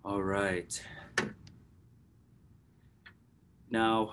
All right. Now,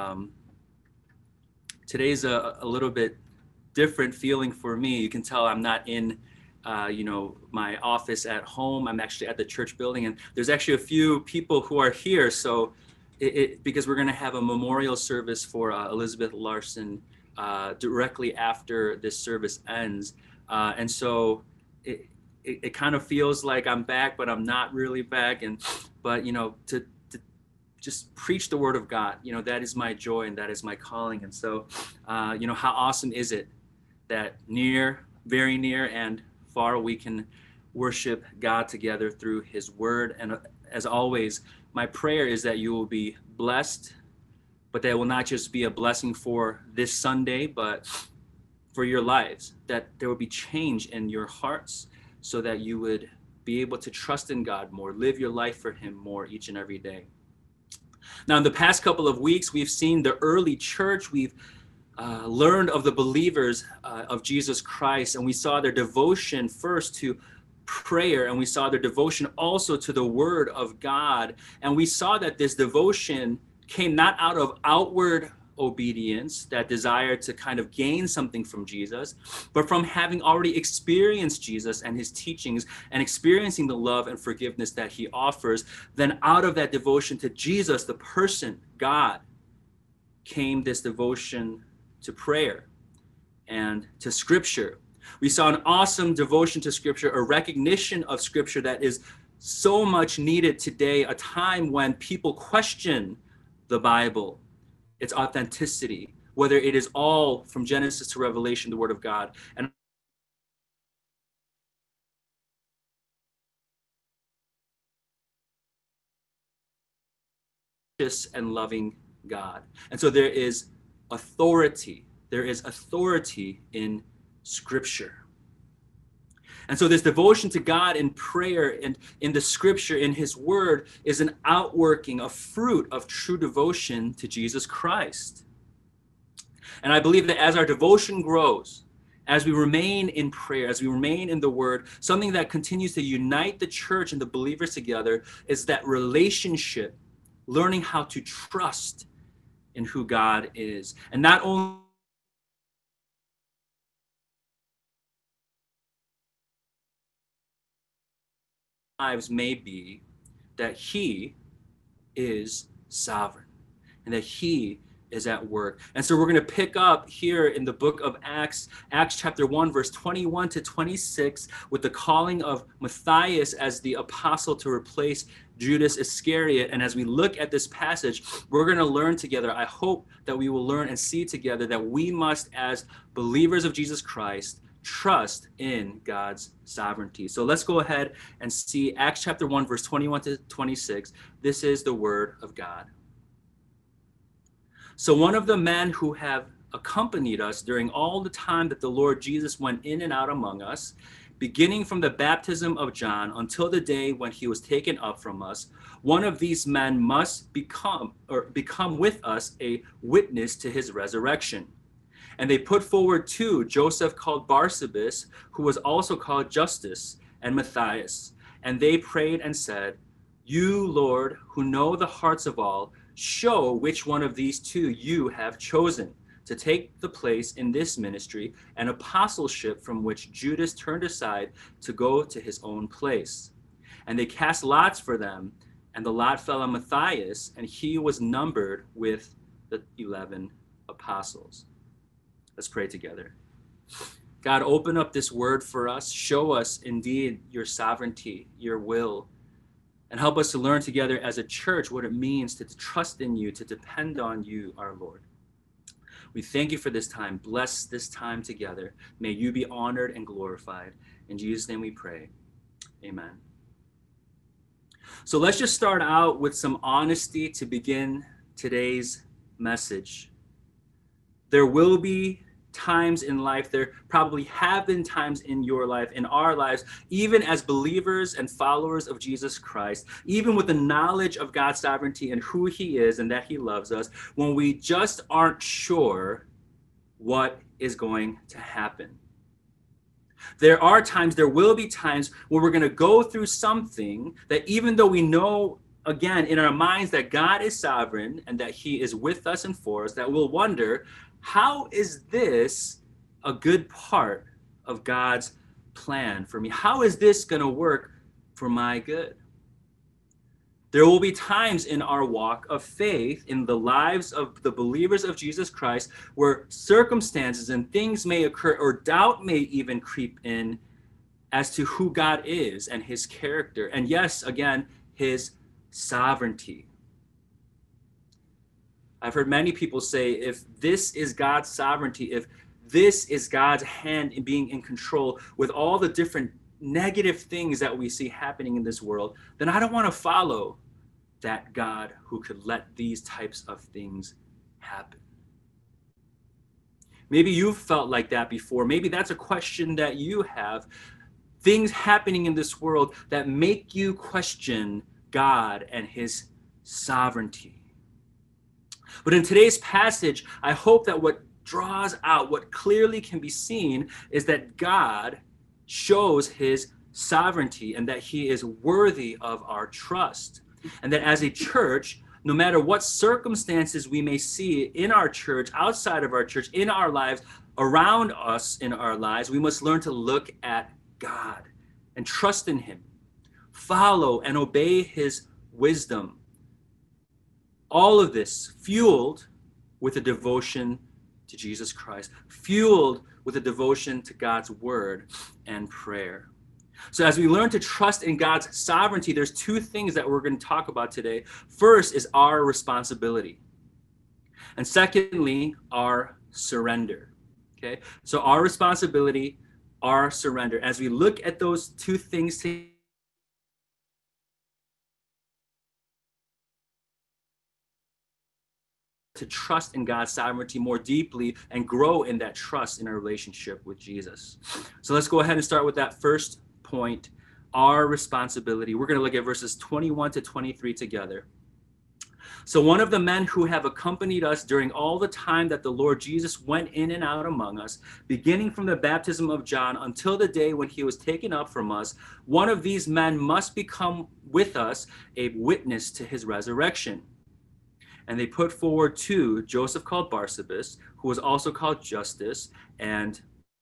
today's a little bit different feeling for me. You can tell I'm not in, my office at home. I'm actually at the church building, and there's actually a few people who are here. So, because we're going to have a memorial service for Elizabeth Larson directly after this service ends, and so it kind of feels like I'm back, but I'm not really back. But to just preach the word of God. That is my joy and that is my calling. And so, how awesome is it that very near and far, we can worship God together through his word. And as always, my prayer is that you will be blessed, but that will not just be a blessing for this Sunday, but for your lives, that there will be change in your hearts so that you would be able to trust in God more, live your life for him more each and every day. Now, in the past couple of weeks, we've seen the early church. We've learned of the believers of Jesus Christ, and we saw their devotion first to prayer, and we saw their devotion also to the Word of God. And we saw that this devotion came not out of outward obedience, that desire to kind of gain something from Jesus, but from having already experienced Jesus and his teachings and experiencing the love and forgiveness that he offers. Then out of that devotion to Jesus, the person, God, came this devotion to prayer and to scripture. We saw an awesome devotion to scripture, a recognition of scripture that is so much needed today, a time when people question the Bible, its authenticity, whether it is all from Genesis to Revelation, the word of God, and and loving God. And so authority. There is authority in scripture. And so this devotion to God in prayer and in the scripture, in his word, is an outworking, a fruit of true devotion to Jesus Christ. And I believe that as our devotion grows, as we remain in prayer, as we remain in the word, something that continues to unite the church and the believers together is that relationship, learning how to trust in who God is. And not only lives may be that he is sovereign and that he is at work. And so we're going to pick up here in the book of Acts, Acts chapter 1, verse 21 to 26, with the calling of Matthias as the apostle to replace Judas Iscariot. And as we look at this passage, we're going to learn together. I hope that we will learn and see together that we must, as believers of Jesus Christ, trust in God's sovereignty. So let's go ahead and see Acts chapter 1, verse 21 to 26. This is the word of God. So one of the men who have accompanied us during all the time that the Lord Jesus went in and out among us, beginning from the baptism of John until the day when he was taken up from us, one of these men must become with us a witness to his resurrection. And they put forward two, Joseph called Barsabas, who was also called Justus, and Matthias. And they prayed and said, "You, Lord, who know the hearts of all, show which one of these two you have chosen to take the place in this ministry and apostleship from which Judas turned aside to go to his own place." And they cast lots for them, and the lot fell on Matthias, and he was numbered with the 11 apostles. Let's pray together. God, open up this word for us. Show us indeed your sovereignty, your will, and help us to learn together as a church what it means to trust in you, to depend on you, our Lord. We thank you for this time. Bless this time together. May you be honored and glorified. In Jesus' name we pray. Amen. So let's just start out with some honesty to begin today's message. There will be times in life, there probably have been times in your life, in our lives, even as believers and followers of Jesus Christ, even with the knowledge of God's sovereignty and who he is and that he loves us, when we just aren't sure what is going to happen. There are times, there will be times where we're going to go through something that even though we know, again, in our minds that God is sovereign and that he is with us and for us, that we'll wonder, how is this a good part of God's plan for me? How is this going to work for my good? There will be times in our walk of faith, in the lives of the believers of Jesus Christ, where circumstances and things may occur, or doubt may even creep in as to who God is and his character. And yes, again, his sovereignty. I've heard many people say, if this is God's sovereignty, if this is God's hand in being in control with all the different negative things that we see happening in this world, then I don't want to follow that God who could let these types of things happen. Maybe you've felt like that before. Maybe that's a question that you have. Things happening in this world that make you question God and his sovereignty. But in today's passage, I hope that what draws out, what clearly can be seen, is that God shows his sovereignty and that he is worthy of our trust. And that as a church, no matter what circumstances we may see in our church, outside of our church, in our lives, around us in our lives, we must learn to look at God and trust in him, follow and obey his wisdom. All of this fueled with a devotion to Jesus Christ, fueled with a devotion to God's word and prayer. So as we learn to trust in God's sovereignty, there's two things that we're going to talk about today. First is our responsibility. And secondly, our surrender. Okay? So our responsibility, our surrender. As we look at those two things together, to trust in God's sovereignty more deeply and grow in that trust in our relationship with Jesus. So let's go ahead and start with that first point, our responsibility. We're going to look at verses 21 to 23 together. So one of the men who have accompanied us during all the time that the Lord Jesus went in and out among us, beginning from the baptism of John until the day when he was taken up from us, one of these men must become with us a witness to his resurrection. And they put forward two, Joseph called Barsabas, who was also called Justus, and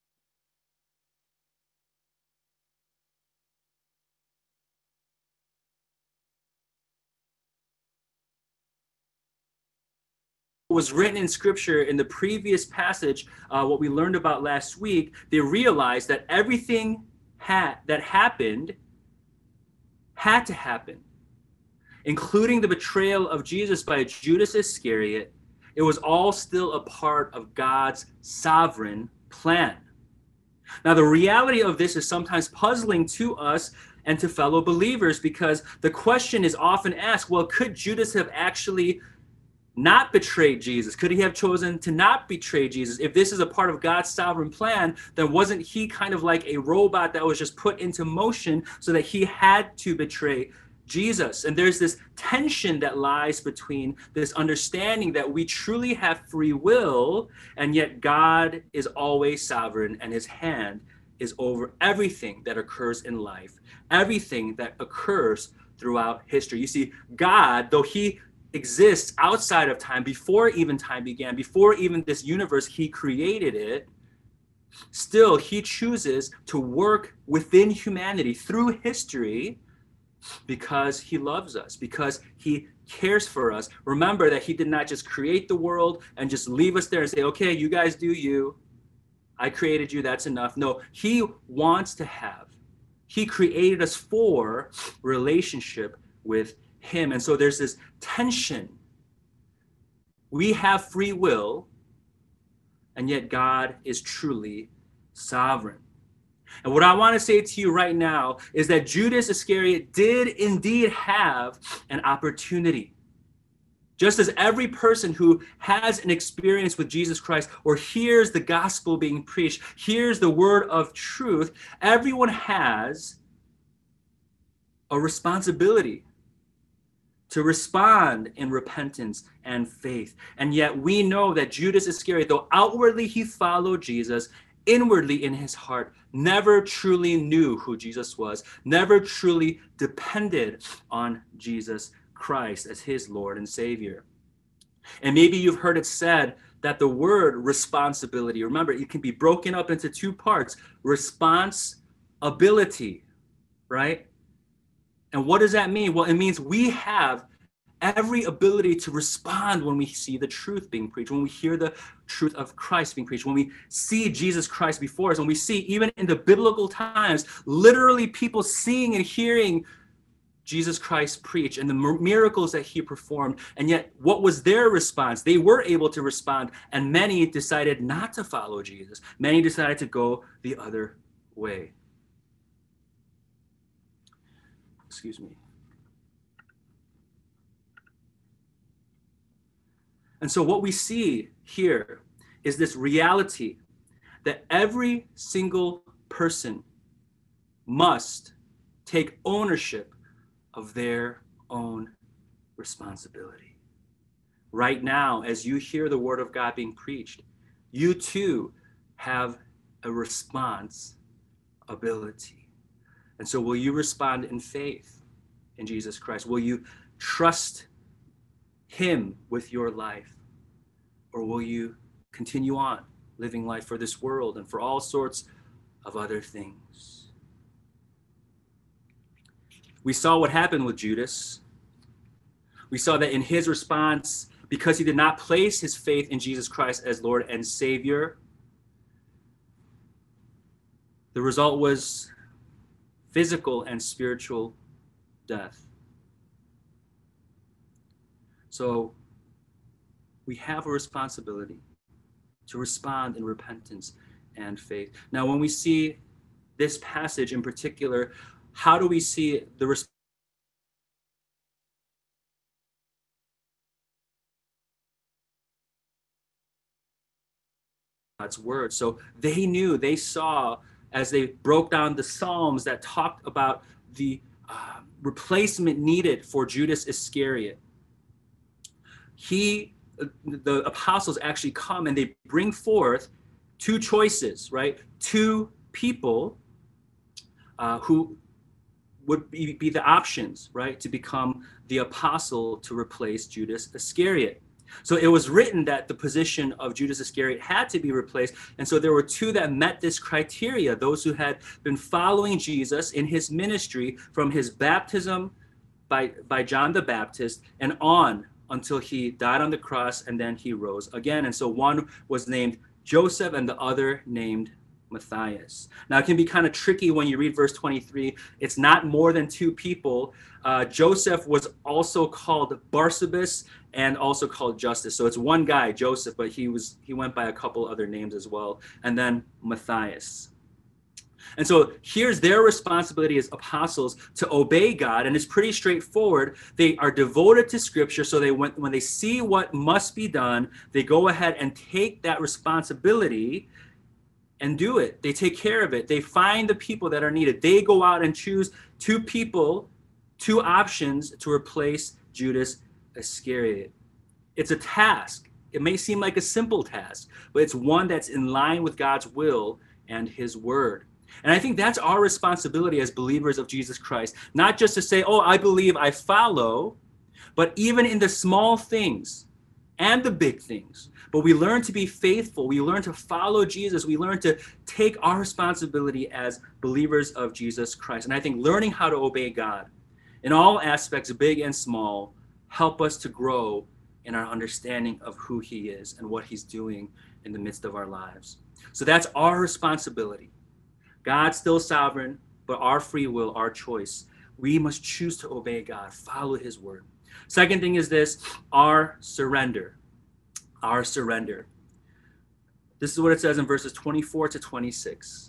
was written in scripture in the previous passage, what we learned about last week, they realized that everything that happened had to happen, including the betrayal of Jesus by Judas Iscariot. It was all still a part of God's sovereign plan. Now, the reality of this is sometimes puzzling to us and to fellow believers, because the question is often asked, well, could Judas have actually not betrayed Jesus? Could he have chosen to not betray Jesus? If this is a part of God's sovereign plan, then wasn't he kind of like a robot that was just put into motion so that he had to betray Jesus? And there's this tension that lies between this understanding that we truly have free will, and yet God is always sovereign and his hand is over everything that occurs in life, everything that occurs throughout history. You see, God, though he exists outside of time, before even time began, before even this universe, he created it, still he chooses to work within humanity through history because he loves us, because he cares for us. Remember that he did not just create the world and just leave us there and say, okay, you guys do you. I created you, that's enough. No, he wants to have. He created us for relationship with him. And so there's this tension. We have free will, and yet God is truly sovereign. And what I want to say to you right now is that Judas Iscariot did indeed have an opportunity. Just as every person who has an experience with Jesus Christ or hears the gospel being preached, hears the word of truth, everyone has a responsibility to respond in repentance and faith. And yet we know that Judas Iscariot, though outwardly he followed Jesus, inwardly in his heart never truly knew who Jesus was, never truly depended on Jesus Christ as his Lord and Savior. And maybe you've heard it said that the word responsibility, remember, it can be broken up into two parts: responsibility, right? And what does that mean? Well, it means we have every ability to respond when we see the truth being preached, when we hear the truth of Christ being preached, when we see Jesus Christ before us, when we see, even in the biblical times, literally people seeing and hearing Jesus Christ preach and the miracles that he performed. And yet, what was their response? They were able to respond, and many decided not to follow Jesus. Many decided to go the other way. Excuse me. And so what we see here is this reality that every single person must take ownership of their own responsibility. Right now, as you hear the word of God being preached, you too have a responsibility. And so will you respond in faith in Jesus Christ? Will you trust him with your life? Or will you continue on living life for this world and for all sorts of other things? We saw what happened with Judas. We saw that in his response, because he did not place his faith in Jesus Christ as Lord and Savior, the result was physical and spiritual death. So we have a responsibility to respond in repentance and faith. Now, when we see this passage in particular, how do we see the response? God's word. So they knew, they saw, as they broke down the Psalms that talked about the replacement needed for Judas Iscariot. The apostles actually come and they bring forth two choices, right? Two people who would be the options, right, to become the apostle to replace Judas Iscariot. So it was written that the position of Judas Iscariot had to be replaced. And so there were two that met this criteria: those who had been following Jesus in his ministry from his baptism by John the Baptist and on until he died on the cross and then he rose again. And so one was named Joseph and the other named Matthias. Now, it can be kind of tricky when you read verse 23. It's not more than two people. Joseph was also called Barsabas and also called Justus. So it's one guy, Joseph, but he went by a couple other names as well. And then Matthias. And so here's their responsibility as apostles to obey God, and it's pretty straightforward. They are devoted to Scripture, so when they see what must be done, they go ahead and take that responsibility and do it. They take care of it. They find the people that are needed. They go out and choose two people, two options to replace Judas Iscariot. It's a task. It may seem like a simple task, but it's one that's in line with God's will and his word. And I think that's our responsibility as believers of Jesus Christ, not just to say, oh, I believe, I follow, but even in the small things and the big things. But we learn to be faithful. We learn to follow Jesus. We learn to take our responsibility as believers of Jesus Christ. And I think learning how to obey God in all aspects, big and small, help us to grow in our understanding of who he is and what he's doing in the midst of our lives. So that's our responsibility. God's still sovereign, but our free will, our choice. We must choose to obey God, follow his word. Second thing is this: our surrender. Our surrender. This is what it says in verses 24 to 26.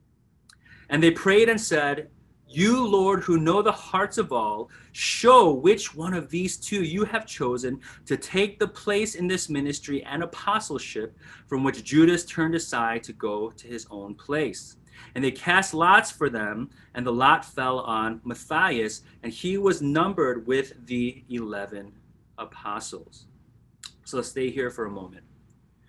And they prayed and said, you, Lord, who know the hearts of all, show which one of these two you have chosen to take the place in this ministry and apostleship from which Judas turned aside to go to his own place. And they cast lots for them, and the lot fell on Matthias, and he was numbered with the 11 apostles. So let's stay here for a moment.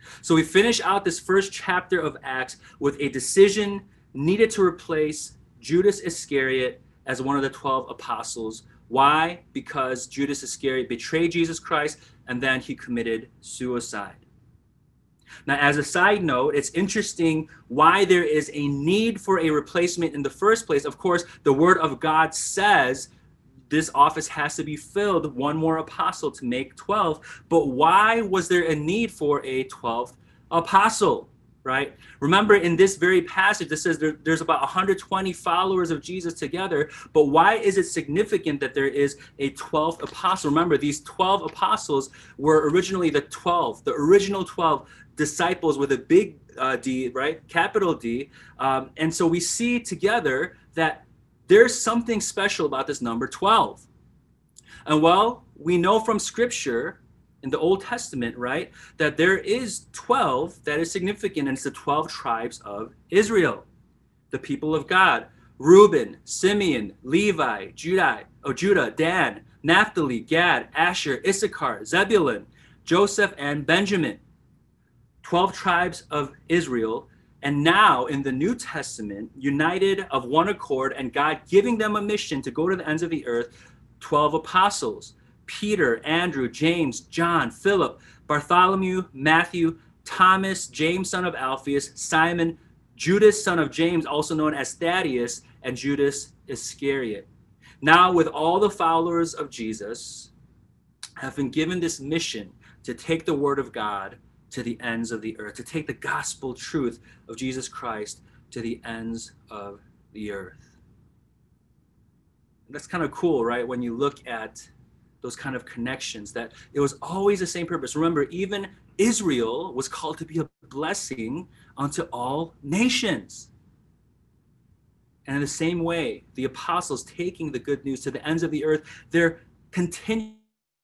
So we finish out this first chapter of Acts with a decision needed to replace Judas Iscariot as one of the 12 apostles. Why? Because Judas Iscariot betrayed Jesus Christ and then he committed suicide. Now, as a side note, it's interesting why there is a need for a replacement in the first place. Of course, the Word of God says this office has to be filled, one more apostle to make 12. But why was there a need for a 12th apostle, right? Remember, in this very passage, it says there's about 120 followers of Jesus together. But why is it significant that there is a 12th apostle? Remember, these 12 apostles were originally the original 12 disciples with a big D, right? Capital D. And so we see together that there's something special about this number 12. And well, we know from scripture in the Old Testament, right, that there is 12 that is significant, and it's the 12 tribes of Israel, the people of God. Reuben, Simeon, Levi, Judah, Dan, Naphtali, Gad, Asher, Issachar, Zebulun, Joseph, and Benjamin. 12 tribes of Israel. And now in the New Testament, united of one accord and God giving them a mission to go to the ends of the earth, 12 apostles: Peter, Andrew, James, John, Philip, Bartholomew, Matthew, Thomas, James, son of Alphaeus, Simon, Judas, son of James, also known as Thaddeus, and Judas Iscariot. Now, with all the followers of Jesus, have been given this mission to take the word of God to the ends of the earth, to take the gospel truth of Jesus Christ to the ends of the earth. And that's kind of cool, right? When you look at those kind of connections, that it was always the same purpose. Remember, even Israel was called to be a blessing unto all nations. And in the same way, the apostles taking the good news to the ends of the earth, they're continuing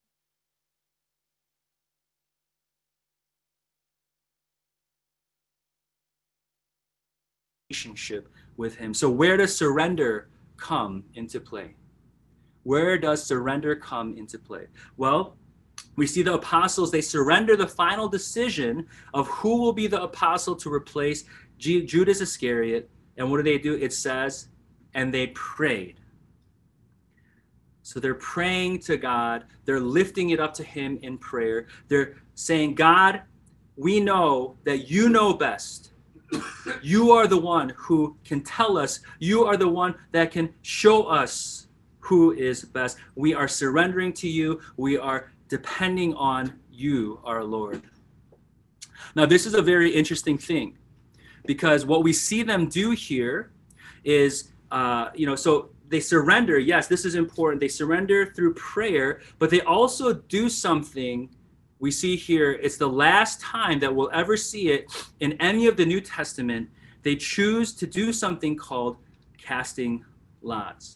relationship with him. So where does surrender come into play? Where does surrender come into play? Well, we see the apostles, they surrender the final decision of who will be the apostle to replace Judas Iscariot. And what do? It says, and they prayed. So they're praying to God. They're lifting it up to him in prayer. They're saying, God, we know that you know best. You are the one who can tell us. You are the one that can show us who is best. We are surrendering to you. We are depending on you, our Lord. Now, this is a very interesting thing, because what we see them do here is, so they surrender. Yes, this is important. They surrender through prayer, but they also do something. We see here, it's the last time that we'll ever see it in any of the New Testament. They choose to do something called casting lots.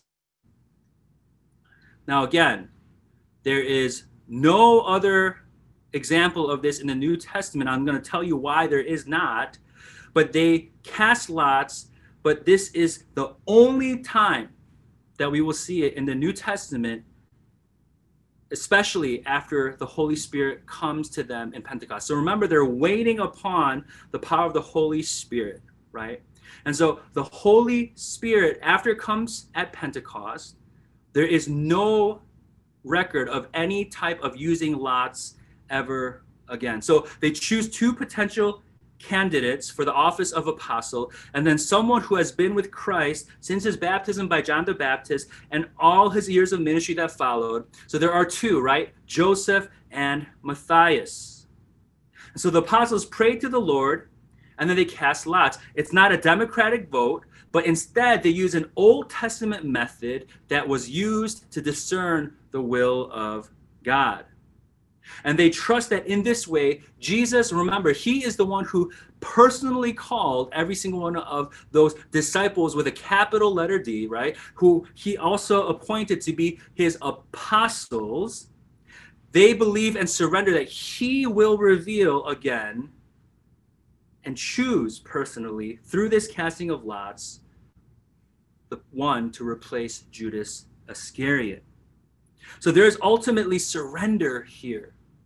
Now, again, there is no other example of this in the New Testament. I'm going to tell you why there is not. But they cast lots, but this is the only time that we will see it in the New Testament, especially after the Holy Spirit comes to them in Pentecost. So remember, they're waiting upon the power of the Holy Spirit, right? And so the Holy Spirit, after it comes at Pentecost, there is no record of any type of using lots ever again. So they choose two potential candidates for the office of apostle, and then someone who has been with Christ since his baptism by John the Baptist and all his years of ministry that followed. So there are two, right? Joseph and Matthias. And so the apostles prayed to the Lord, and then they cast lots. It's not a democratic vote, but instead they use an Old Testament method that was used to discern the will of God. And they trust that in this way, Jesus, remember, he is the one who personally called every single one of those disciples with a capital letter D, right? Who he also appointed to be his apostles. They believe and surrender that he will reveal again and choose personally through this casting of lots the one to replace Judas Iscariot. So there's ultimately surrender here.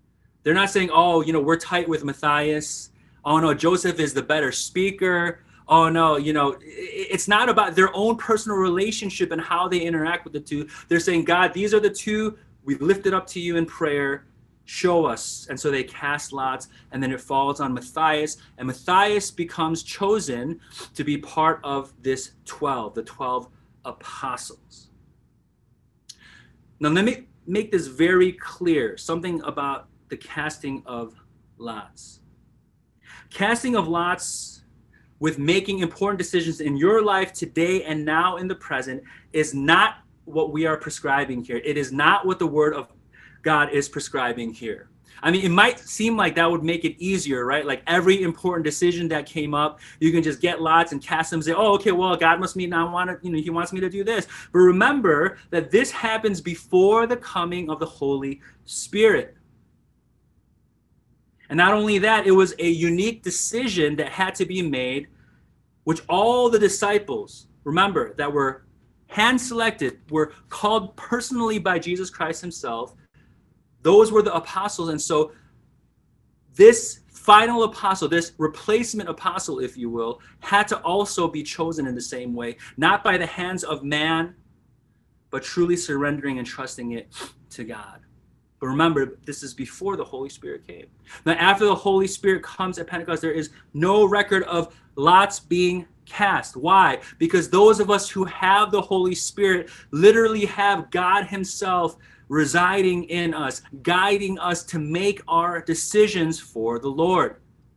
They're not saying, oh, we're tight with Matthias. Oh no, Joseph is the better speaker. Oh no, it's not about their own personal relationship and how they interact with the two. They're saying, God, these are the two we lifted up to you in prayer. Show us. And so they cast lots, and then it falls on Matthias, and Matthias becomes chosen to be part of this the 12 apostles. Now, let me make this very clear, something about the casting of lots. Casting of lots with making important decisions in your life today and now in the present is not what we are prescribing here. It is not what the Word of God is prescribing here. I mean, it might seem like that would make it easier, right? Like every important decision that came up, you can just get lots and cast them and say, oh, okay, well, God must mean I want to, he wants me to do this. But remember that this happens before the coming of the Holy Spirit. And not only that, it was a unique decision that had to be made, which all the disciples, remember, that were hand-selected, were called personally by Jesus Christ himself. Those were the apostles. And so this final apostle, this replacement apostle, if you will, had to also be chosen in the same way, not by the hands of man, but truly surrendering and trusting it to God. But remember, this is before the Holy Spirit came. Now, after the Holy Spirit comes at Pentecost, there is no record of lots being cast. Why? Because those of us who have the Holy Spirit literally have God himself residing in us, guiding us to make our decisions for the Lord.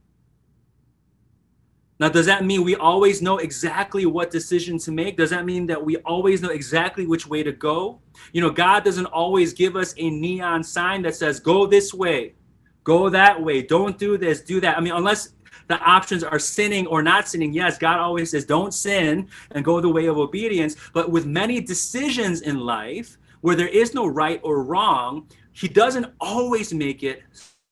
Now, does that mean we always know exactly what decision to make? Does that mean that we always know exactly which way to go? God doesn't always give us a neon sign that says, go this way, go that way, don't do this, do that. I mean, unless the options are sinning or not sinning. Yes, God always says, don't sin and go the way of obedience. But with many decisions in life where there is no right or wrong, he doesn't always make it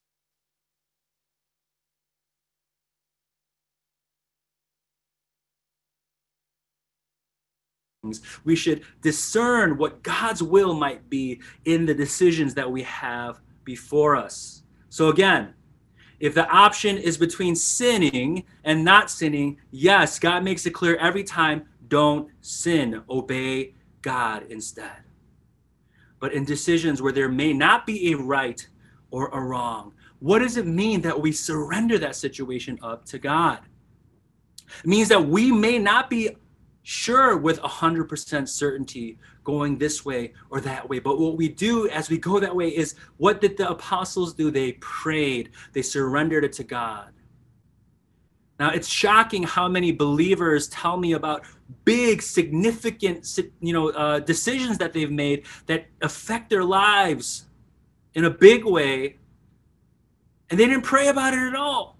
we should discern what God's will might be in the decisions that we have before us. So again, if the option is between sinning and not sinning, yes, God makes it clear every time, don't sin, obey God instead. But in decisions where there may not be a right or a wrong, what does it mean that we surrender that situation up to God? It means that we may not be sure with 100% certainty going this way or that way. But what we do as we go that way is, what did the apostles do? They prayed. They surrendered it to God. Now, it's shocking how many believers tell me about big, significant, decisions that they've made that affect their lives in a big way, and they didn't pray about it at all.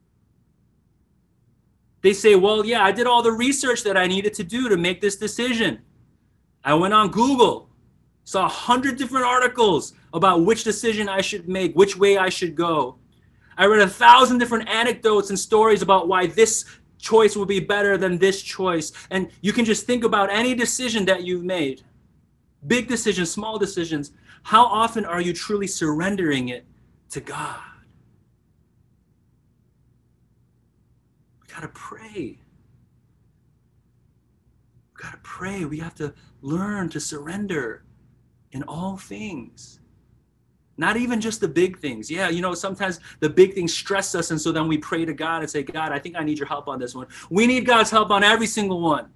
They say, well, yeah, I did all the research that I needed to do to make this decision. I went on Google, saw 100 different articles about which decision I should make, which way I should go. I read 1,000 different anecdotes and stories about why this choice would be better than this choice. And you can just think about any decision that you've made, big decisions, small decisions. How often are you truly surrendering it to God? We gotta pray. We gotta pray. We have to learn to surrender in all things. Not even just the big things. Yeah, sometimes the big things stress us, and so then we pray to God and say, God, I think I need your help on this one. We need God's help on every single one.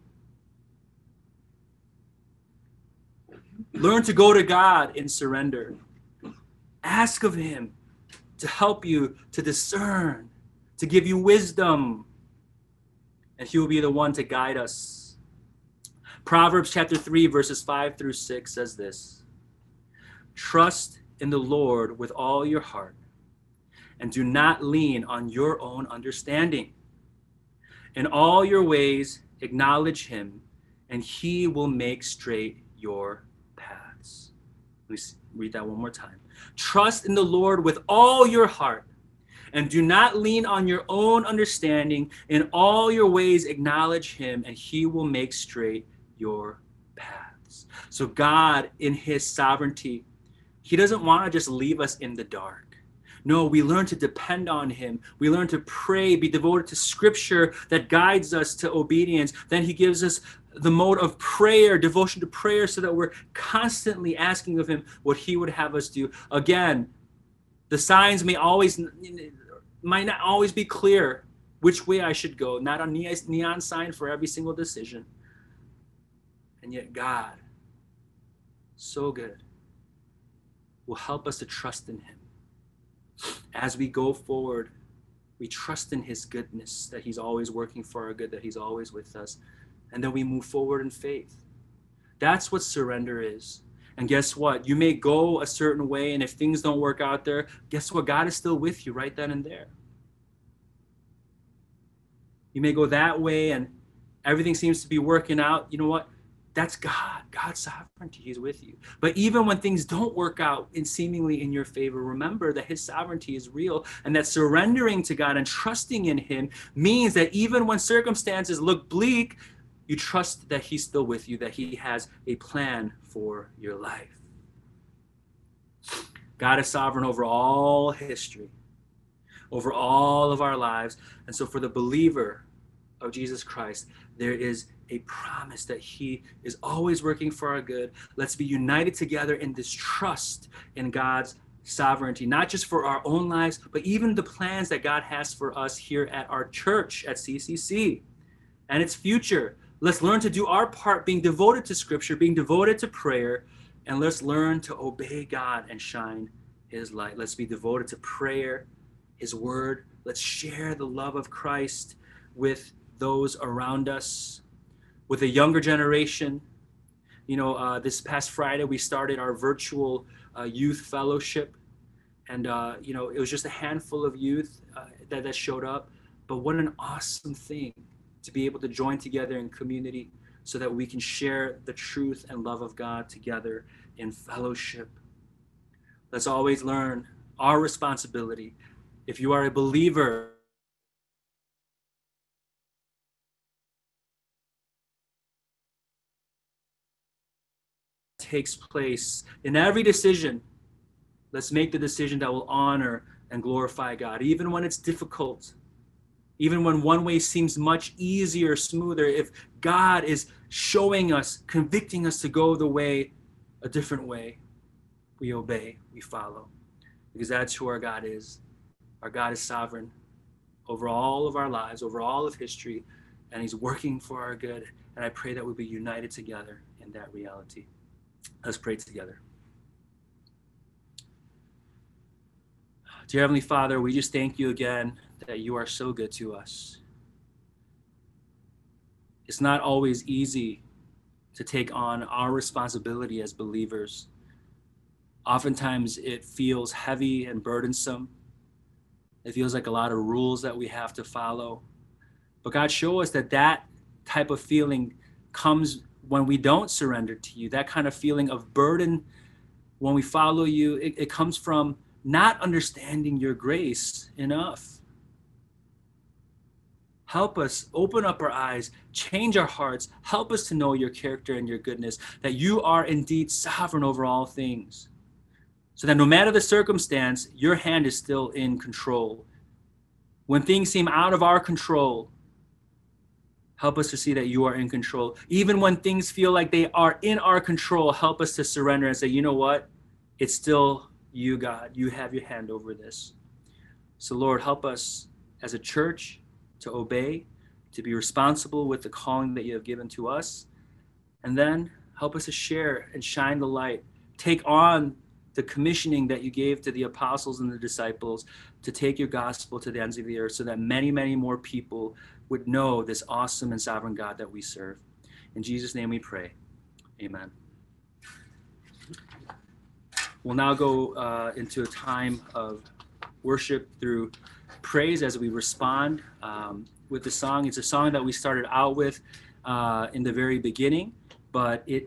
Learn to go to God in surrender. Ask of him to help you to discern, to give you wisdom, and he will be the one to guide us. Proverbs chapter 3, verses 5 through 6 says this: trust in the Lord with all your heart, and do not lean on your own understanding. In all your ways acknowledge him, and he will make straight your paths. Let me read that one more time. Trust in the Lord with all your heart, and do not lean on your own understanding. In all your ways acknowledge him, and he will make straight your paths. So God, in his sovereignty, he doesn't want to just leave us in the dark. No, we learn to depend on him. We learn to pray, be devoted to scripture that guides us to obedience. Then he gives us the mode of prayer, devotion to prayer, so that we're constantly asking of him what he would have us do. Again, the signs might not always be clear which way I should go, not a neon sign for every single decision. And yet God, so good, will help us to trust in him. As we go forward, we trust in his goodness, that he's always working for our good, that he's always with us. And then we move forward in faith. That's what surrender is. And guess what? You may go a certain way, and if things don't work out there, guess what? God is still with you right then and there. You may go that way, and everything seems to be working out. You know what? That's God. God's sovereignty. He's with you. But even when things don't work out seemingly in your favor, remember that his sovereignty is real, and that surrendering to God and trusting in him means that even when circumstances look bleak, you trust that he's still with you, that he has a plan for your life. God is sovereign over all history, over all of our lives. And so for the believer of Jesus Christ, there is a promise that he is always working for our good. Let's be united together in this trust in God's sovereignty, not just for our own lives, but even the plans that God has for us here at our church, at CCC, and its future. Let's learn to do our part, being devoted to scripture, being devoted to prayer, and let's learn to obey God and shine his light. Let's be devoted to prayer, his word. Let's share the love of Christ with those around us, with a younger generation. This past Friday, we started our virtual youth fellowship. And, it was just a handful of youth that showed up. But what an awesome thing to be able to join together in community so that we can share the truth and love of God together in fellowship. Let's always learn our responsibility. If you are a believer, takes place in every decision, let's make the decision that will honor and glorify God, even when it's difficult, even when one way seems much easier, smoother. If God is showing us, convicting us to go a different way, we obey, we follow, because that's who our God is. Our God is sovereign over all of our lives, over all of history, and he's working for our good. And I pray that we'll be united together in that reality. Let's pray together. Dear Heavenly Father, we just thank you again that you are so good to us. It's not always easy to take on our responsibility as believers. Oftentimes it feels heavy and burdensome. It feels like a lot of rules that we have to follow. But God, show us that type of feeling comes when we don't surrender to you. That kind of feeling of burden when we follow you, it comes from not understanding your grace enough. Help us open up our eyes, change our hearts, help us to know your character and your goodness, that you are indeed sovereign over all things. So that no matter the circumstance, your hand is still in control. When things seem out of our control, help us to see that you are in control. Even when things feel like they are in our control, help us to surrender and say, you know what? It's still you, God. You have your hand over this. So Lord, help us as a church to obey, to be responsible with the calling that you have given to us. And then help us to share and shine the light. Take on the commissioning that you gave to the apostles and the disciples to take your gospel to the ends of the earth so that many, many more people would know this awesome and sovereign God that we serve. In Jesus' name we pray. Amen. We'll now go into a time of worship through praise as we respond with the song. It's a song that we started out with in the very beginning, but it